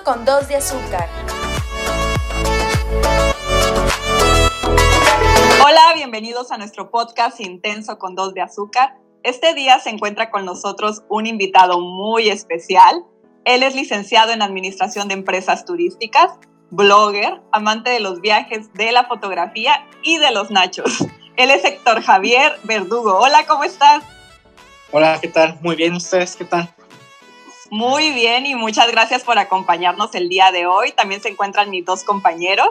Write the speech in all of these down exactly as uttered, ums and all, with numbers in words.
Intenso con dos de azúcar. Hola, bienvenidos a nuestro podcast Intenso con dos de azúcar. Este día se encuentra con nosotros un invitado muy especial. Él es licenciado en Administración de Empresas Turísticas, blogger, amante de los viajes, de la fotografía y de los nachos. Él es Héctor Javier Verdugo. Hola, ¿cómo estás? Hola, ¿qué tal? Muy bien, ¿ustedes qué tal? Muy bien y muchas gracias por acompañarnos el día de hoy. También se encuentran mis dos compañeros.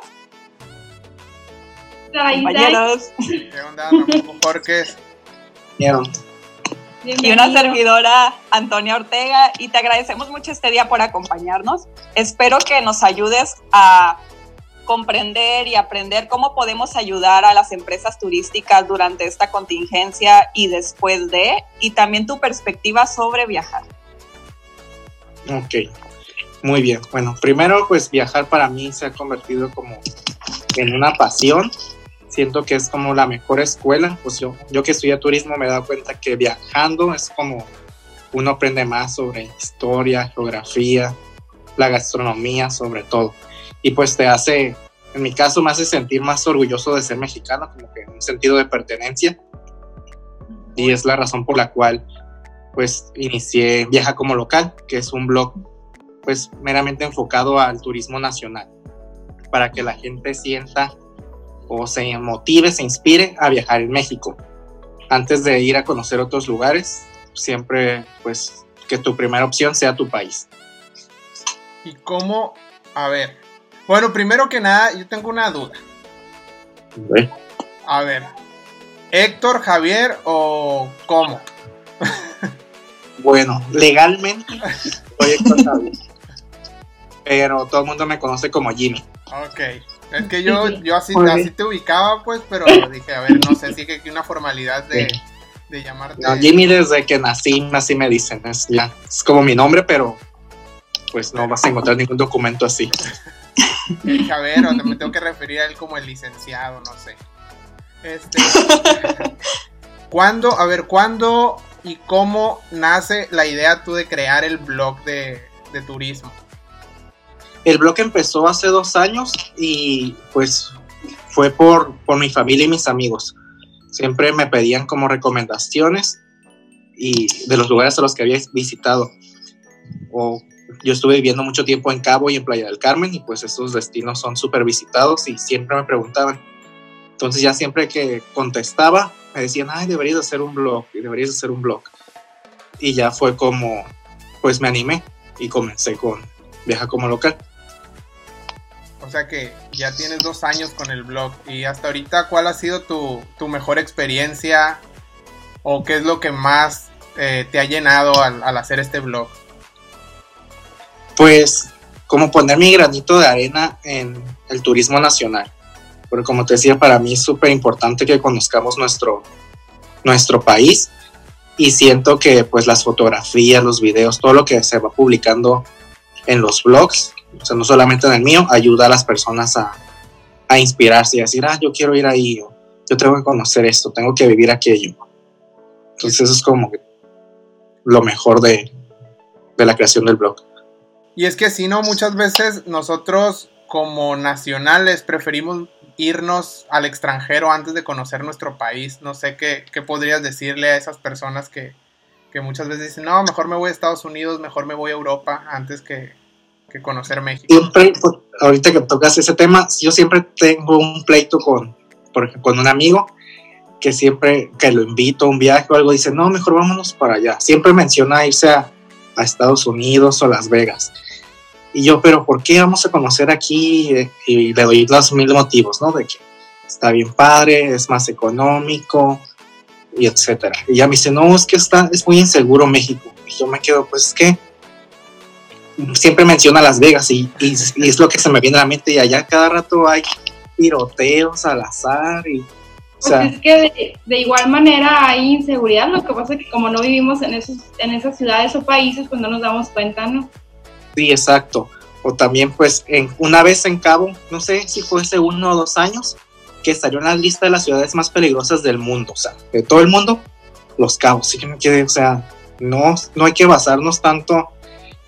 Compañeros. ¿Qué onda, Ramón Jorques? Bien. Y una servidora, Antonia Ortega, y te agradecemos mucho este día por acompañarnos. Espero que nos ayudes a comprender y aprender cómo podemos ayudar a las empresas turísticas durante esta contingencia y después de, y también tu perspectiva sobre viajar. Ok, muy bien. Bueno, primero pues viajar para mí se ha convertido como en una pasión. Siento que es como la mejor escuela. Pues yo, yo que estudié turismo me he dado cuenta que viajando es como uno aprende más sobre historia, geografía, la gastronomía sobre todo. Y pues te hace, en mi caso me hace sentir más orgulloso de ser mexicano, como que un sentido de pertenencia. Y es la razón por la cual pues inicié Viaja como Local, que es un blog pues meramente enfocado al turismo nacional, para que la gente sienta o se motive, se inspire a viajar en México. Antes de ir a conocer otros lugares, siempre pues que tu primera opción sea tu país. ¿Y cómo? A ver, bueno, primero que nada, yo tengo una duda. ¿Sí? A ver, ¿Héctor Javier o cómo? Bueno, legalmente soy Héctor Javier, pero todo el mundo me conoce como Jimmy. Ok, es que yo, yo así, así te ubicaba, pues, pero dije, a ver, no sé, sí que hay una formalidad de, sí. de llamarte. No, Jimmy desde que nací, así me dicen, es, ya, es como mi nombre, pero pues no vas a encontrar ningún documento así. El Javier, o me tengo que referir a él como el licenciado, no sé. Este, ¿cuándo, a ver, cuándo y cómo nace la idea tú de crear el blog de, de turismo? El blog empezó hace dos años y pues fue por, por mi familia y mis amigos. Siempre me pedían como recomendaciones y de los lugares a los que había visitado. O yo estuve viviendo mucho tiempo en Cabo y en Playa del Carmen y pues estos destinos son súper visitados y siempre me preguntaban. Entonces ya siempre que contestaba me decían, ay, deberías hacer un blog, deberías hacer un blog. Y ya fue como, pues me animé y comencé con Viaja como Local. O sea que ya tienes dos años con el blog y hasta ahorita, ¿cuál ha sido tu, tu mejor experiencia o qué es lo que más eh, te ha llenado al, al hacer este blog? Pues como poner mi granito de arena en el turismo nacional. Porque como te decía, para mí es súper importante que conozcamos nuestro, nuestro país y siento que pues las fotografías, los videos, todo lo que se va publicando en los blogs, o sea, no solamente en el mío, ayuda a las personas a, a inspirarse y a decir, ah, yo quiero ir ahí, o yo tengo que conocer esto, tengo que vivir aquello. Entonces eso es como lo mejor de, de la creación del blog. Y es que si no, muchas veces nosotros como nacionales preferimos irnos al extranjero antes de conocer nuestro país. No sé qué, qué podrías decirle a esas personas que, que muchas veces dicen, no, mejor me voy a Estados Unidos, mejor me voy a Europa antes que, que conocer México. Siempre, ahorita que tocas ese tema, yo siempre tengo un pleito con, por ejemplo, con un amigo que siempre que lo invito a un viaje o algo, dice, no, mejor vámonos para allá. Siempre menciona irse a, a Estados Unidos o Las Vegas. Y yo, pero ¿por qué vamos a conocer aquí? Y le doy los mil motivos, ¿no? De que está bien padre, es más económico, y etcétera. Y ella me dice, no, es que está, es muy inseguro México. Y yo me quedo, pues es que siempre menciona Las Vegas y, y, y es lo que se me viene a la mente. Y allá cada rato hay tiroteos al azar. Y, o sea, pues es que de, de igual manera hay inseguridad. Lo que pasa es que como no vivimos en, esos, en esas ciudades o países, pues no nos damos cuenta, ¿no? Sí, exacto. O también, pues, en, una vez en Cabo, no sé si fue hace uno o dos años, que salió en la lista de las ciudades más peligrosas del mundo, o sea, de todo el mundo, Los Cabos. Sí que me quedé, o sea, no, no hay que basarnos tanto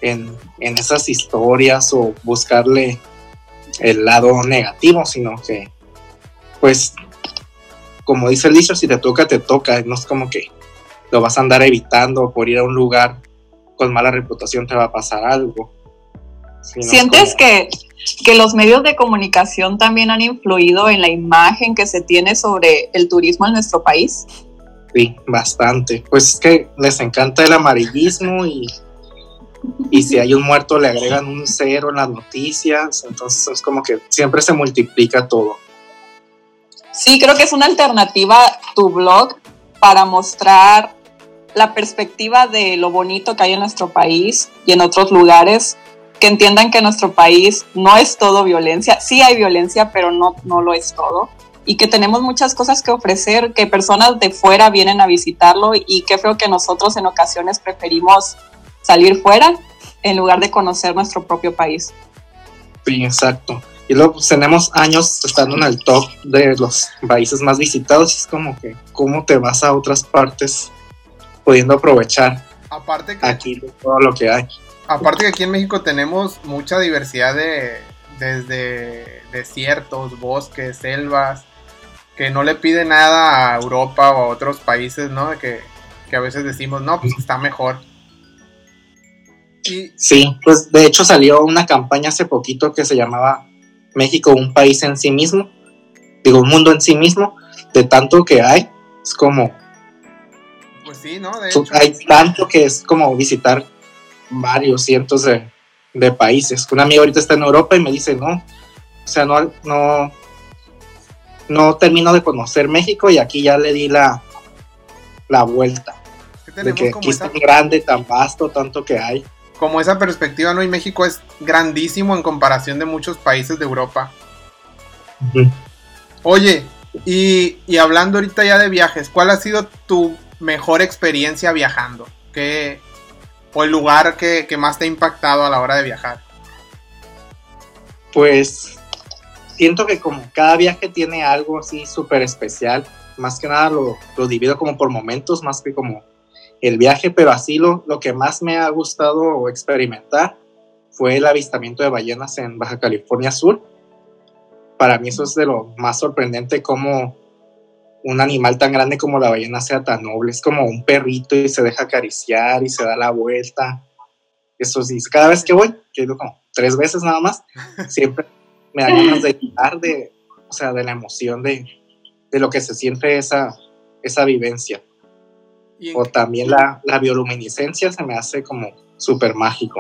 en, en esas historias o buscarle el lado negativo, sino que, pues, como dice el dicho, si te toca, te toca. No es como que lo vas a andar evitando por ir a un lugar con mala reputación, te va a pasar algo. Sino ¿Sientes como... que, que los medios de comunicación también han influido en la imagen que se tiene sobre el turismo en nuestro país? Sí, bastante. Pues es que les encanta el amarillismo y, y si hay un muerto le agregan un cero en las noticias, entonces es como que siempre se multiplica todo. Sí, creo que es una alternativa tu blog para mostrar la perspectiva de lo bonito que hay en nuestro país y en otros lugares, que entiendan que nuestro país no es todo violencia. Sí hay violencia, pero no, no lo es todo. Y que tenemos muchas cosas que ofrecer, que personas de fuera vienen a visitarlo y que creo que nosotros en ocasiones preferimos salir fuera en lugar de conocer nuestro propio país. Sí, exacto. Y luego pues, tenemos años estando en el top de los países más visitados y es como que, ¿cómo te vas a otras partes pudiendo aprovechar aparte que, aquí de todo lo que hay? Aparte que aquí en México tenemos mucha diversidad de, desde desiertos, bosques, selvas, que no le pide nada a Europa o a otros países, ¿no? Que, que a veces decimos, no, pues está mejor. Y... Sí, pues de hecho salió una campaña hace poquito que se llamaba México, un país en sí mismo, digo, un mundo en sí mismo, de tanto que hay, es como... Pues sí, ¿no? De hecho. Hay tanto que es como visitar varios cientos de, de países. Un amigo ahorita está en Europa y me dice, no, o sea, no, no, no termino de conocer México y aquí ya le di la, la vuelta. De que aquí es tan grande, tan vasto, tanto que hay. Como esa perspectiva, ¿no? Y México es grandísimo en comparación de muchos países de Europa. Uh-huh. Oye, y, y hablando ahorita ya de viajes, ¿cuál ha sido tu mejor experiencia viajando? ¿Qué, o el lugar que, que más te ha impactado a la hora de viajar? Pues siento que como cada viaje tiene algo así súper especial, más que nada lo, lo divido como por momentos, más que como el viaje, pero así lo, lo que más me ha gustado experimentar fue el avistamiento de ballenas en Baja California Sur. Para mí eso es de lo más sorprendente, como un animal tan grande como la ballena sea tan noble. Es como un perrito y se deja acariciar y se da la vuelta. Eso sí, cada vez que voy, que he ido como tres veces nada más, siempre me da ganas de gritar, de, o sea, de la emoción de, de lo que se siente esa, esa vivencia. O también la, la bioluminiscencia se me hace como súper mágico.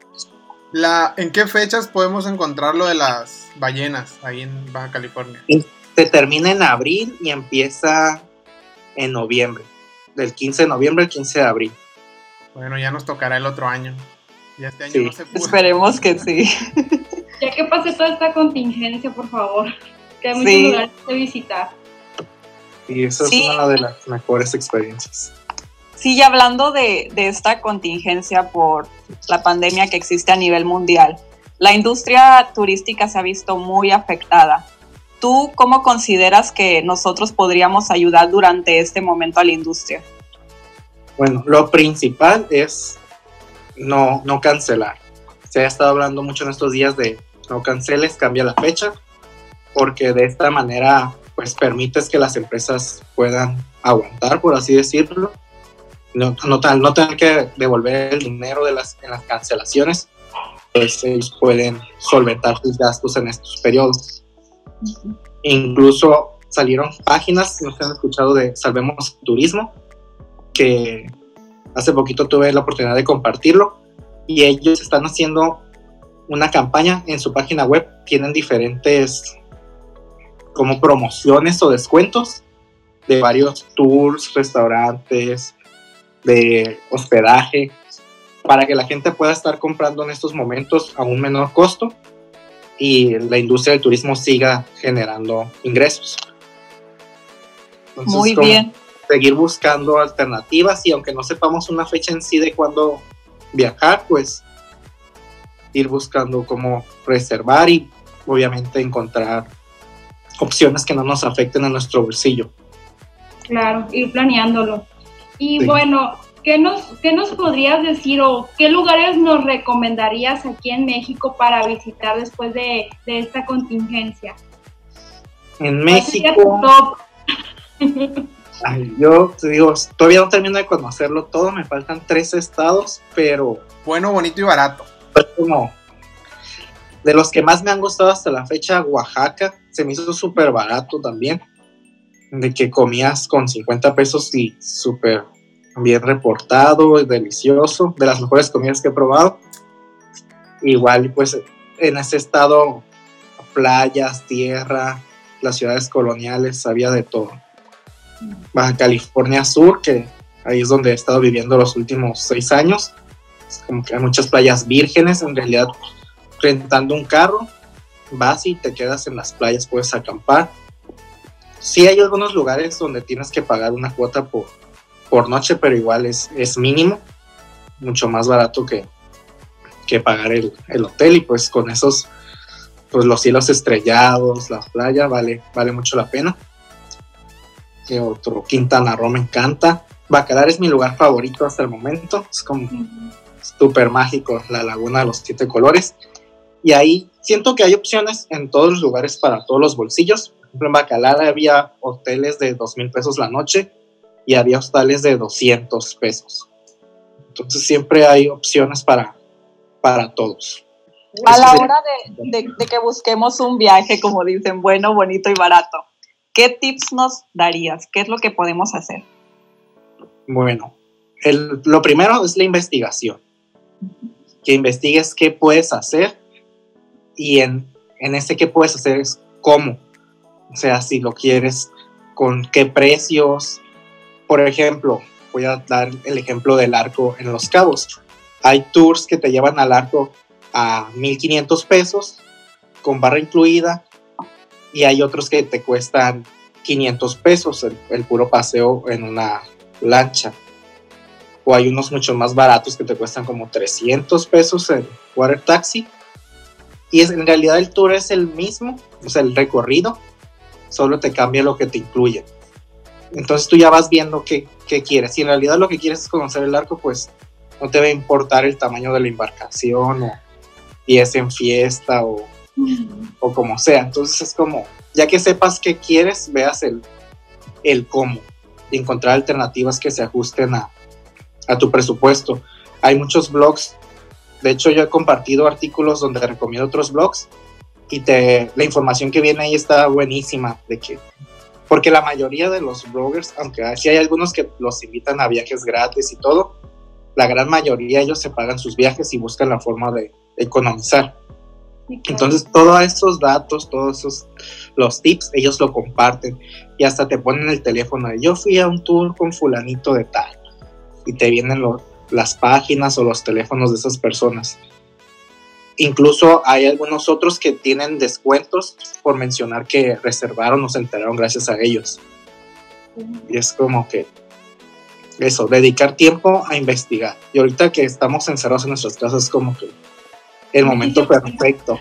La, ¿En qué fechas podemos encontrar lo de las ballenas ahí en Baja California? Se termina en abril y empieza en noviembre. Del quince de noviembre al quince de abril. Bueno, ya nos tocará el otro año. Ya este año sí, no se pudo. Esperemos que sí. Ya que pase toda esta contingencia, por favor. Que hay muchos sí. lugares que visitar. Y eso sí. es una de las mejores experiencias. Sí, y hablando de, de esta contingencia por la pandemia que existe a nivel mundial, la industria turística se ha visto muy afectada. ¿Tú cómo consideras que nosotros podríamos ayudar durante este momento a la industria? Bueno, lo principal es no, no cancelar. Se ha estado hablando mucho en estos días de no canceles, cambia la fecha, porque de esta manera pues permites que las empresas puedan aguantar, por así decirlo. No, no, no tener que devolver el dinero de las, en las cancelaciones, pues ellos pueden solventar sus gastos en estos periodos. Uh-huh. Incluso salieron páginas, no sé si han escuchado, de Salvemos Turismo, que hace poquito tuve la oportunidad de compartirlo, y ellos están haciendo una campaña en su página web, tienen diferentes como promociones o descuentos de varios tours, restaurantes, de hospedaje, para que la gente pueda estar comprando en estos momentos a un menor costo y la industria del turismo siga generando ingresos. Entonces, muy bien. Seguir buscando alternativas, y aunque no sepamos una fecha en sí de cuándo viajar, pues ir buscando cómo reservar y obviamente encontrar opciones que no nos afecten a nuestro bolsillo. Claro, ir planeándolo. Y sí. Bueno, ¿qué nos, qué nos podrías decir o qué lugares nos recomendarías aquí en México para visitar después de, de esta contingencia? En México, ay, yo te digo, todavía no termino de conocerlo todo, me faltan tres estados, pero... Bueno, bonito y barato. Como de los que más me han gustado hasta la fecha, Oaxaca, se me hizo súper barato también, de que comías con cincuenta pesos y súper bien reportado y delicioso, de las mejores comidas que he probado. Igual, pues, en ese estado, playas, tierra, las ciudades coloniales, había de todo. Baja California Sur, que ahí es donde he estado viviendo los últimos seis años, es como que hay muchas playas vírgenes, en realidad, rentando un carro, vas y te quedas en las playas, puedes acampar. Sí hay algunos lugares donde tienes que pagar una cuota por, por noche, pero igual es, es mínimo, mucho más barato que, que pagar el, el hotel, y pues con esos, pues los cielos estrellados, la playa, vale, vale mucho la pena. ¿Qué otro? Quintana Roo me encanta. Bacalar es mi lugar favorito hasta el momento, es como súper mágico, la laguna de los siete colores, y ahí siento que hay opciones en todos los lugares para todos los bolsillos. Por ejemplo, en Bacalar había hoteles de dos mil pesos la noche y había hostales de doscientos pesos. Entonces siempre hay opciones para, para todos. A la hora de, de, de que busquemos un viaje, como dicen, bueno, bonito y barato, ¿qué tips nos darías? ¿Qué es lo que podemos hacer? Bueno, el, lo primero es la investigación. Que investigues qué puedes hacer, y en, en ese qué puedes hacer es cómo. O sea, si lo quieres, con qué precios. Por ejemplo, voy a dar el ejemplo del Arco en Los Cabos. Hay tours que te llevan al Arco a mil quinientos pesos, con barra incluida, y hay otros que te cuestan quinientos pesos, el, el puro paseo en una lancha. O hay unos mucho más baratos que te cuestan como trescientos pesos en water taxi. Y es, en realidad el tour es el mismo, o sea, el recorrido, solo te cambia lo que te incluye. Entonces tú ya vas viendo qué, qué quieres. Si en realidad lo que quieres es conocer el Arco, pues no te va a importar el tamaño de la embarcación, o si es en fiesta, o, mm. o como sea. Entonces es como, ya que sepas qué quieres, veas el, el cómo, y encontrar alternativas que se ajusten a, a tu presupuesto. Hay muchos blogs, de hecho yo he compartido artículos donde recomiendo otros blogs, y te, la información que viene ahí está buenísima, de que, porque la mayoría de los bloggers, aunque sí hay algunos que los invitan a viajes gratis y todo, la gran mayoría ellos se pagan sus viajes y buscan la forma de economizar. Sí, claro. Entonces todos estos datos, todos esos los tips, ellos lo comparten, y hasta te ponen el teléfono de, yo fui a un tour con fulanito de tal, y te vienen lo, las páginas o los teléfonos de esas personas. Incluso hay algunos otros que tienen descuentos por mencionar que reservaron o se enteraron gracias a ellos. Y es como que eso, dedicar tiempo a investigar. Y ahorita que estamos encerrados en nuestras casas es como que el momento perfecto.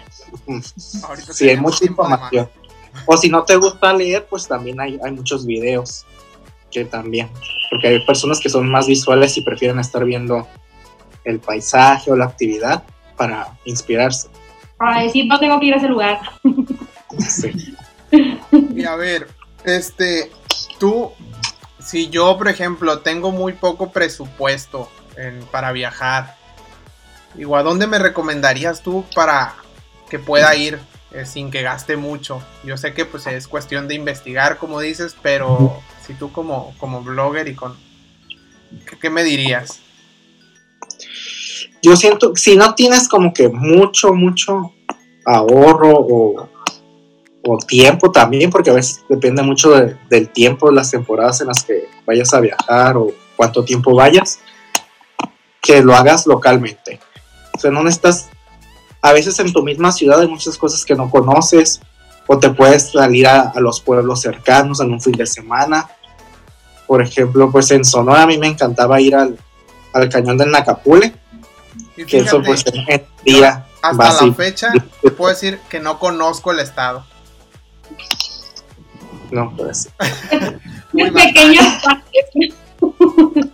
Sí, hay mucha información. O si no te gusta leer, pues también hay, hay muchos videos que también, porque hay personas que son más visuales y prefieren estar viendo el paisaje o la actividad para inspirarse. Para decir, no tengo que ir a ese lugar. Sí. Y a ver, este, tú, si yo, por ejemplo, tengo muy poco presupuesto en, para viajar, digo, ¿a dónde me recomendarías tú para que pueda ir eh, sin que gaste mucho? Yo sé que pues es cuestión de investigar, como dices, pero si tú como, como blogger y con, ¿qué, qué me dirías? Yo siento, si no tienes como que mucho, mucho ahorro o, o tiempo también, porque a veces depende mucho de, del tiempo, las temporadas en las que vayas a viajar o cuánto tiempo vayas, que lo hagas localmente. O sea, no necesitas, a veces en tu misma ciudad hay muchas cosas que no conoces, o te puedes salir a, a los pueblos cercanos en un fin de semana. Por ejemplo, pues en Sonora a mí me encantaba ir al, al cañón del Nacapule, y que fíjate, eso pues en el día hasta la fecha te puedo decir que no conozco el estado. No, pues muy pequeñas partes.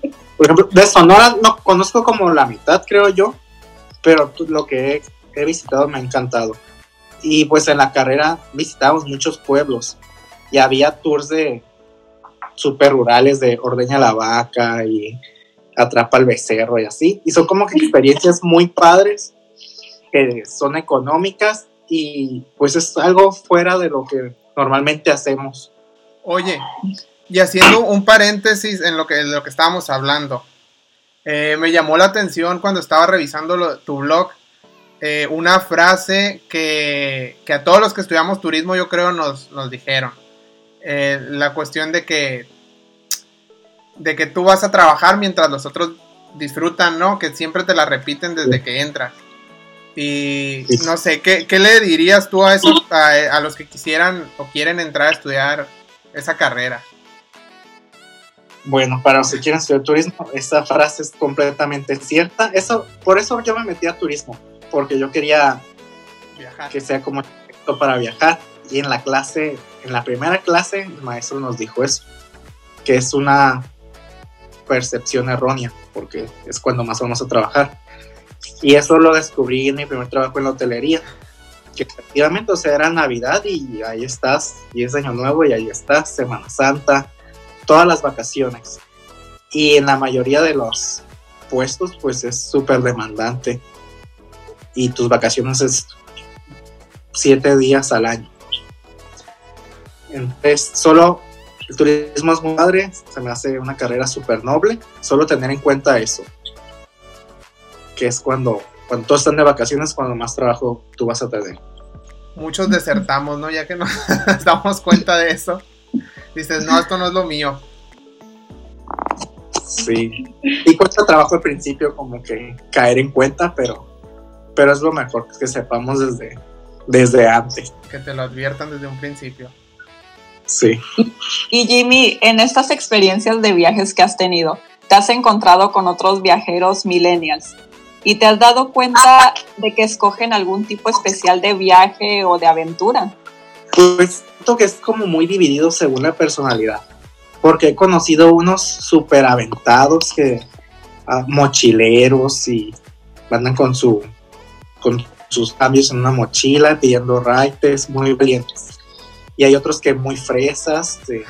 Por ejemplo, de Sonora no conozco como la mitad, creo yo, pero lo que he, he visitado me ha encantado. Y pues en la carrera visitamos muchos pueblos y había tours de súper rurales de ordeña la vaca y atrapa al becerro y así. Y son como que experiencias muy padres que son económicas y pues es algo fuera de lo que normalmente hacemos. Oye, y haciendo un paréntesis en lo que, en lo que estábamos hablando, eh, me llamó la atención cuando estaba revisando lo, tu blog, eh, una frase que, que a todos los que estudiamos turismo yo creo nos, nos dijeron. Eh, la cuestión de que, de que tú vas a trabajar mientras los otros disfrutan, ¿no? Que siempre te la repiten desde que entras. Y no sé, ¿qué, qué le dirías tú a, esos, a, a los que quisieran o quieren entrar a estudiar esa carrera? Bueno, para los que quieren estudiar turismo, esa frase es completamente cierta. Eso, por eso yo me metí a turismo, porque yo quería viajar, que sea como perfecto para viajar. Y en la clase, en la primera clase, el maestro nos dijo eso, que es una percepción errónea, porque es cuando más vamos a trabajar. Y eso lo descubrí en mi primer trabajo en la hotelería, que efectivamente, o sea, era Navidad y ahí estás, y es Año Nuevo y ahí estás, Semana Santa, todas las vacaciones. Y en la mayoría de los puestos, pues es súper demandante. Y tus vacaciones es siete días al año. Entonces, solo el turismo es muy padre, se me hace una carrera súper noble, solo tener en cuenta eso, que es cuando, cuando todos están de vacaciones, cuando más trabajo tú vas a tener. Muchos desertamos, ¿no? Ya que nos damos cuenta de eso, dices, no, esto no es lo mío. Sí, y cuesta trabajo al principio como que caer en cuenta, pero, pero es lo mejor que sepamos desde, desde antes. Que te lo adviertan desde un principio. Sí. Y Jimmy, en estas experiencias de viajes que has tenido, ¿te has encontrado con otros viajeros millennials? ¿Y te has dado cuenta de que escogen algún tipo especial de viaje o de aventura? Pues siento que es como muy dividido según la personalidad, porque he conocido unos súper aventados que uh, mochileros y andan con su con sus cambios en una mochila pidiendo raites, muy valientes. Y hay otros que muy fresas, de,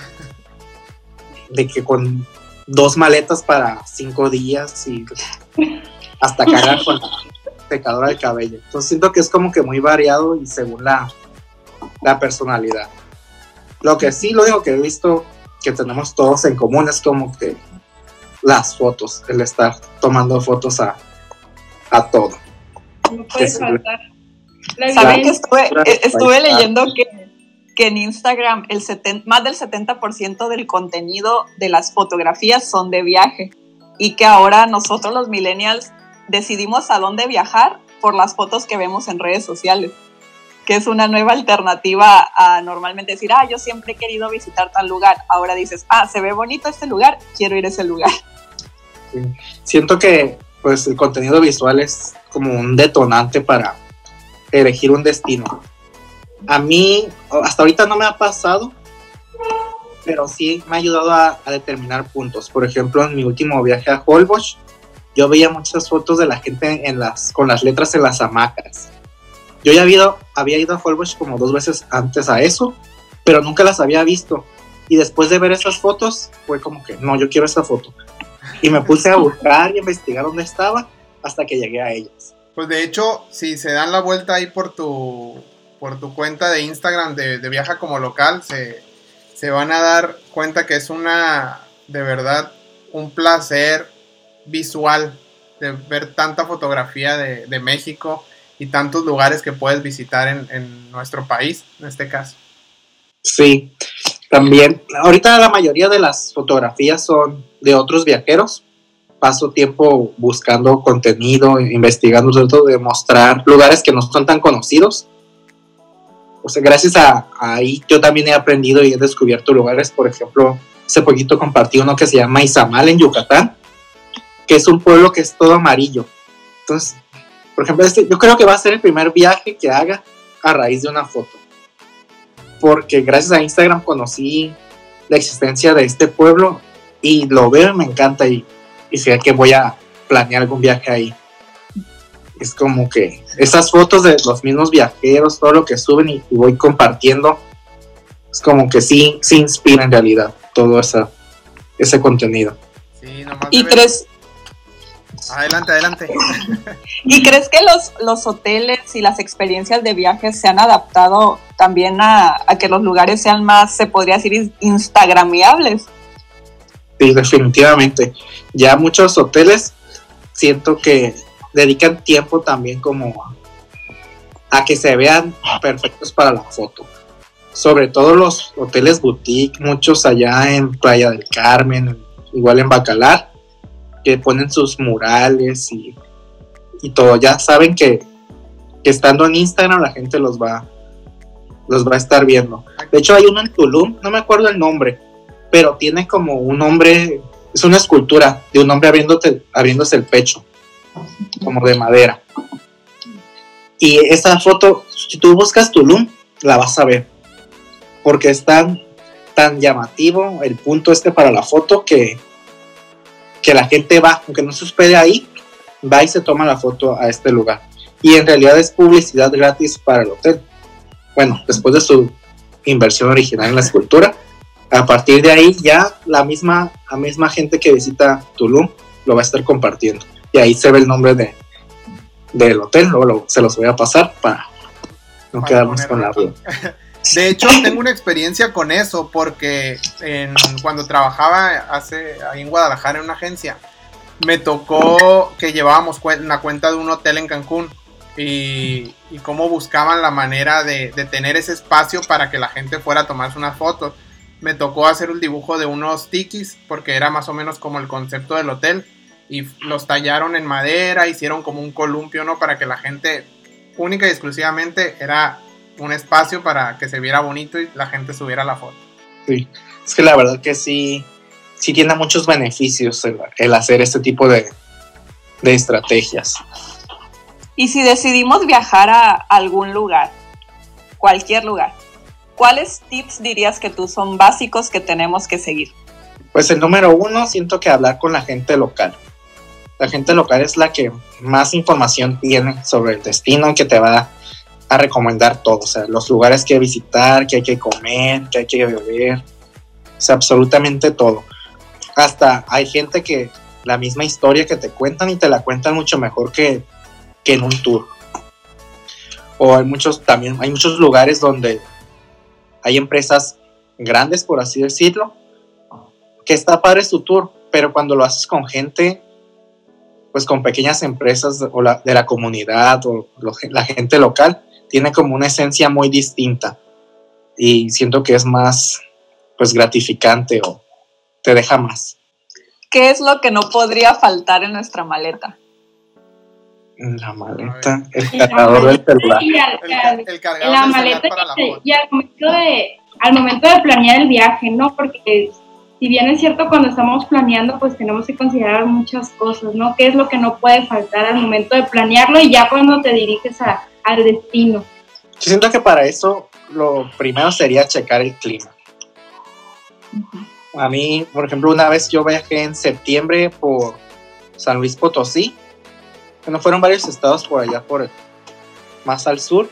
de que con dos maletas para cinco días y hasta cargar con la secadora de cabello. Entonces siento que es como que muy variado y según la, la personalidad. Lo que sí, lo único que he visto que tenemos todos en común es como que las fotos, el estar tomando fotos a, a todo. No puede faltar. ¿Saben que estuve, estuve leyendo que que en Instagram el setenta, más del setenta por ciento del contenido de las fotografías son de viaje y que ahora nosotros los millennials decidimos a dónde viajar por las fotos que vemos en redes sociales, que es una nueva alternativa a normalmente decir, ah, yo siempre he querido visitar tal lugar. Ahora dices, ah, se ve bonito este lugar, quiero ir a ese lugar. Sí. Siento que pues el contenido visual es como un detonante para elegir un destino. A mí, hasta ahorita no me ha pasado, pero sí me ha ayudado a, a determinar puntos. Por ejemplo, en mi último viaje a Holbox, yo veía muchas fotos de la gente en las, con las letras en las hamacas. Yo ya había ido, había ido a Holbox como dos veces antes a eso, pero nunca las había visto. Y después de ver esas fotos, fue como que, no, yo quiero esa foto. Y me puse a buscar y a investigar dónde estaba hasta que llegué a ellas. Pues de hecho, si se dan la vuelta ahí por tu... por tu cuenta de Instagram de, de Viaja Como Local, se, se van a dar cuenta que es una, de verdad, un placer visual de ver tanta fotografía de, de México y tantos lugares que puedes visitar en, en nuestro país, en este caso. Sí, también, ahorita la mayoría de las fotografías son de otros viajeros. Paso tiempo buscando contenido, investigando, trato de mostrar lugares que no son tan conocidos. O sea, gracias a, a ahí yo también he aprendido y he descubierto lugares. Por ejemplo, hace poquito compartí uno que se llama Izamal en Yucatán, que es un pueblo que es todo amarillo. Entonces, por ejemplo, este, yo creo que va a ser el primer viaje que haga a raíz de una foto. Porque gracias a Instagram conocí la existencia de este pueblo y lo veo y me encanta. Y, y sé que voy a planear algún viaje ahí. Es como que esas fotos de los mismos viajeros, todo lo que suben y, y voy compartiendo, es como que sí, sí inspira en realidad todo esa, ese contenido. Sí, nomás ¿Y debe... crees, Adelante, adelante. ¿Y crees que los, los hoteles y las experiencias de viajes se han adaptado también a, a que los lugares sean más, se podría decir, instagramiables? Sí, definitivamente. Ya muchos hoteles siento que dedican tiempo también como a que se vean perfectos para la foto. Sobre todo los hoteles boutique, muchos allá en Playa del Carmen, igual en Bacalar, que ponen sus murales y, y todo. Ya saben que, que estando en Instagram la gente los va, los va a estar viendo. De hecho hay uno en Tulum, no me acuerdo el nombre, pero tiene como un hombre, es una escultura de un hombre abriéndote, abriéndose el pecho, como de madera. Y esa foto, si tú buscas Tulum, la vas a ver, porque es tan, tan llamativo el punto este para la foto que, que la gente va, aunque no se hospede ahí, va y se toma la foto a este lugar. Y en realidad es publicidad gratis para el hotel. Bueno, después de su inversión original en la escultura, a partir de ahí ya la misma, la misma gente que visita Tulum lo va a estar compartiendo. Y ahí se ve el nombre de, del hotel, luego lo, se los voy a pasar para no para quedarnos con la duda. De hecho, tengo una experiencia con eso, porque en, cuando trabajaba hace, ahí en Guadalajara en una agencia, me tocó que llevábamos una cuenta de un hotel en Cancún y, y cómo buscaban la manera de, de tener ese espacio para que la gente fuera a tomarse una foto. Me tocó hacer un dibujo de unos tikis, porque era más o menos como el concepto del hotel, y los tallaron en madera, hicieron como un columpio, ¿no? Para que la gente, única y exclusivamente, era un espacio para que se viera bonito y la gente subiera la foto. Sí, es que la verdad que sí, sí tiene muchos beneficios el, el hacer este tipo de, de estrategias. Y si decidimos viajar a algún lugar, cualquier lugar, ¿cuáles tips dirías que tú son básicos que tenemos que seguir? Pues el número uno, siento que hablar con la gente local. La gente local es la que más información tiene sobre el destino, que te va a a recomendar todo, o sea, los lugares que visitar, que hay que comer, que hay que beber, o sea, absolutamente todo. Hasta hay gente que la misma historia que te cuentan y te la cuentan mucho mejor que, que en un tour. O hay muchos también, hay muchos lugares donde hay empresas grandes, por así decirlo, que está padre su tour, pero cuando lo haces con gente, pues con pequeñas empresas o la, de la comunidad o lo, la gente local, tiene como una esencia muy distinta y siento que es más pues gratificante o te deja más. ¿Qué es lo que no podría faltar en nuestra maleta? La maleta, el cargador del celular. Y al, al, el, el cargador la del maleta celular para la foto. Y al momento, de, al momento de planear el viaje, ¿no? Porque si bien es cierto, cuando estamos planeando, pues tenemos que considerar muchas cosas, ¿no? ¿Qué es lo que no puede faltar al momento de planearlo y ya cuando te diriges a al destino? Yo siento que para eso lo primero sería checar el clima. Uh-huh. A mí, por ejemplo, una vez yo viajé en septiembre por San Luis Potosí. Bueno, fueron varios estados por allá, por más al sur.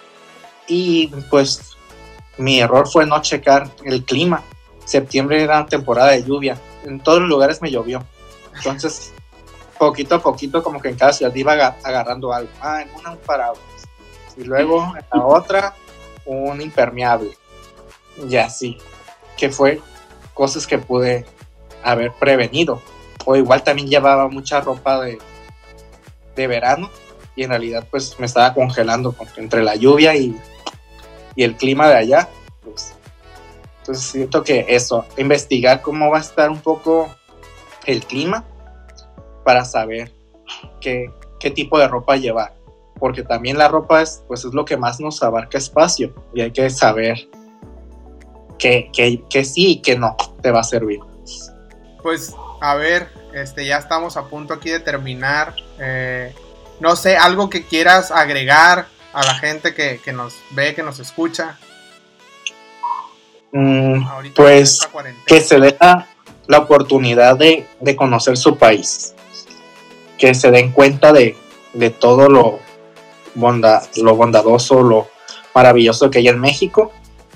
Y pues mi error fue no checar el clima. Septiembre era temporada de lluvia. En todos los lugares me llovió. Entonces, poquito a poquito, como que en cada ciudad iba agarrando algo. Ah, en una un paraguas. Y luego en la otra, un impermeable. Y así. Que fue cosas que pude haber prevenido. O igual también llevaba mucha ropa de, de verano. Y en realidad, pues me estaba congelando entre la lluvia y, y el clima de allá. Pues, entonces siento que eso, investigar cómo va a estar un poco el clima para saber qué, qué tipo de ropa llevar. Porque también la ropa es, pues es lo que más nos abarca espacio y hay que saber que, que, que sí y que no te va a servir. Pues a ver, este, ya estamos a punto aquí de terminar. Eh, no sé, algo que quieras agregar a la gente que, que nos ve, que nos escucha. Mm, pues que se deja la oportunidad de, de conocer su país, que se den cuenta de, de todo lo, bonda, lo bondadoso, lo maravilloso que hay en México,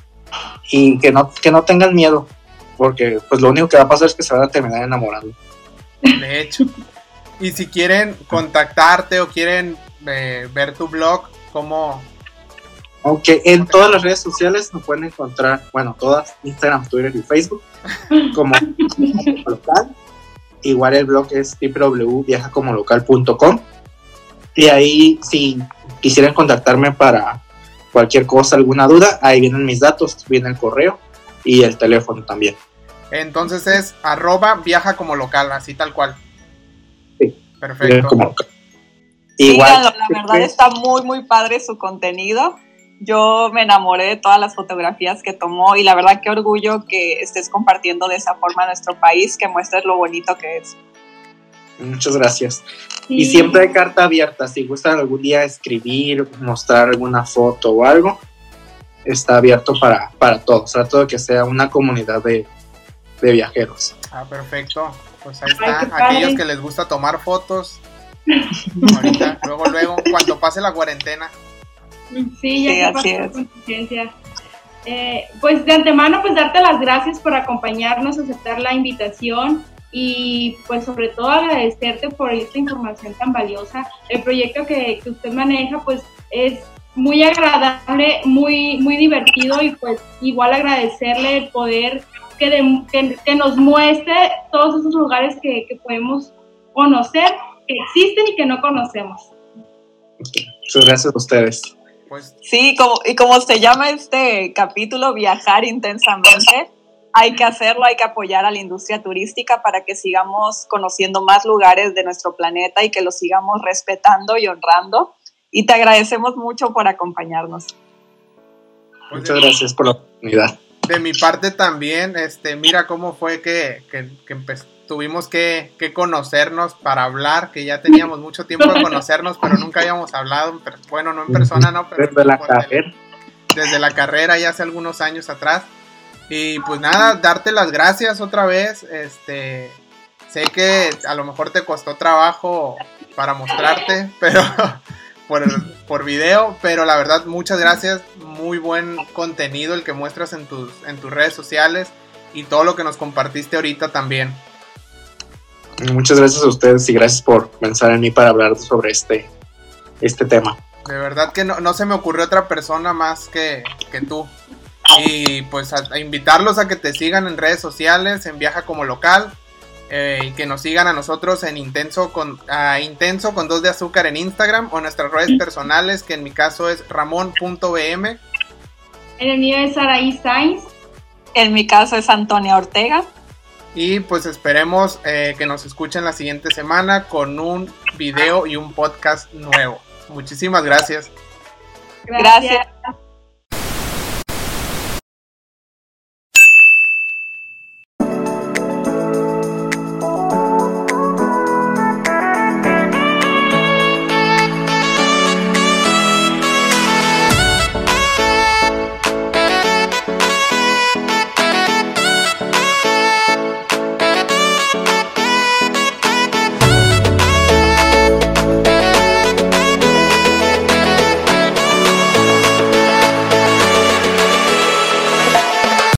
y que no, que no tengan miedo, porque pues lo único que va a pasar es que se van a terminar enamorando. De hecho. Y si quieren contactarte o quieren eh, ver tu blog, ¿cómo? Aunque en todas las redes sociales nos pueden encontrar, bueno, todas, Instagram, Twitter y Facebook, como local. Igual el blog es doble u doble u doble u punto viaja como local punto com. Y ahí, si quisieran contactarme para cualquier cosa, alguna duda, ahí vienen mis datos, viene el correo y el teléfono también. Entonces es arroba viaja como local, así tal cual. Sí. Perfecto. Como local. Igual, síganlo, la verdad pues, está muy, muy padre su contenido. Yo me enamoré de todas las fotografías que tomó y la verdad qué orgullo que estés compartiendo de esa forma nuestro país, que muestres lo bonito que es. Muchas gracias. Sí. Y siempre hay carta abierta, si gustan algún día escribir, mostrar alguna foto o algo, está abierto para, para todos. Trato de que sea una comunidad de, de viajeros. Ah, perfecto. Pues ahí está. Ay, aquellos que les gusta tomar fotos, ahorita, luego, luego, cuando pase la cuarentena. Sí, ya sí, se pasó la contingencia. Eh, pues de antemano, pues darte las gracias por acompañarnos, aceptar la invitación y pues sobre todo agradecerte por esta información tan valiosa. El proyecto que, que usted maneja pues es muy agradable, muy, muy divertido y pues igual agradecerle el poder que, de, que, que nos muestre todos esos lugares que, que podemos conocer, que existen y que no conocemos. Muchas gracias a ustedes. Pues, sí, como, y como se llama este capítulo, viajar intensamente, hay que hacerlo, hay que apoyar a la industria turística para que sigamos conociendo más lugares de nuestro planeta y que los sigamos respetando y honrando. Y te agradecemos mucho por acompañarnos. Pues Muchas de, gracias por la oportunidad. De mi parte también, este, mira cómo fue que, que, que empezó. Tuvimos que, que conocernos para hablar, que ya teníamos mucho tiempo de conocernos, pero nunca habíamos hablado, bueno, no en persona, no, pero desde la carrera. Desde la carrera, ya hace algunos años atrás. Y pues nada, darte las gracias otra vez. Este, sé que a lo mejor te costó trabajo para mostrarte, pero por, por video, pero la verdad, muchas gracias. Muy buen contenido el que muestras en tus, en tus redes sociales y todo lo que nos compartiste ahorita también. Muchas gracias a ustedes y gracias por pensar en mí para hablar sobre este, este tema. De verdad que no, no se me ocurrió otra persona más que, que tú. Y pues a, a invitarlos a que te sigan en redes sociales, en Viaja como Local, eh, y que nos sigan a nosotros en Intenso con, uh, Intenso con dos de azúcar en Instagram o nuestras redes personales, que en mi caso es ramón punto b m. En el mío es Saraí Sainz. En mi caso es Antonia Ortega. Y pues esperemos eh, que nos escuchen la siguiente semana con un video y un podcast nuevo. Muchísimas gracias. Gracias. gracias.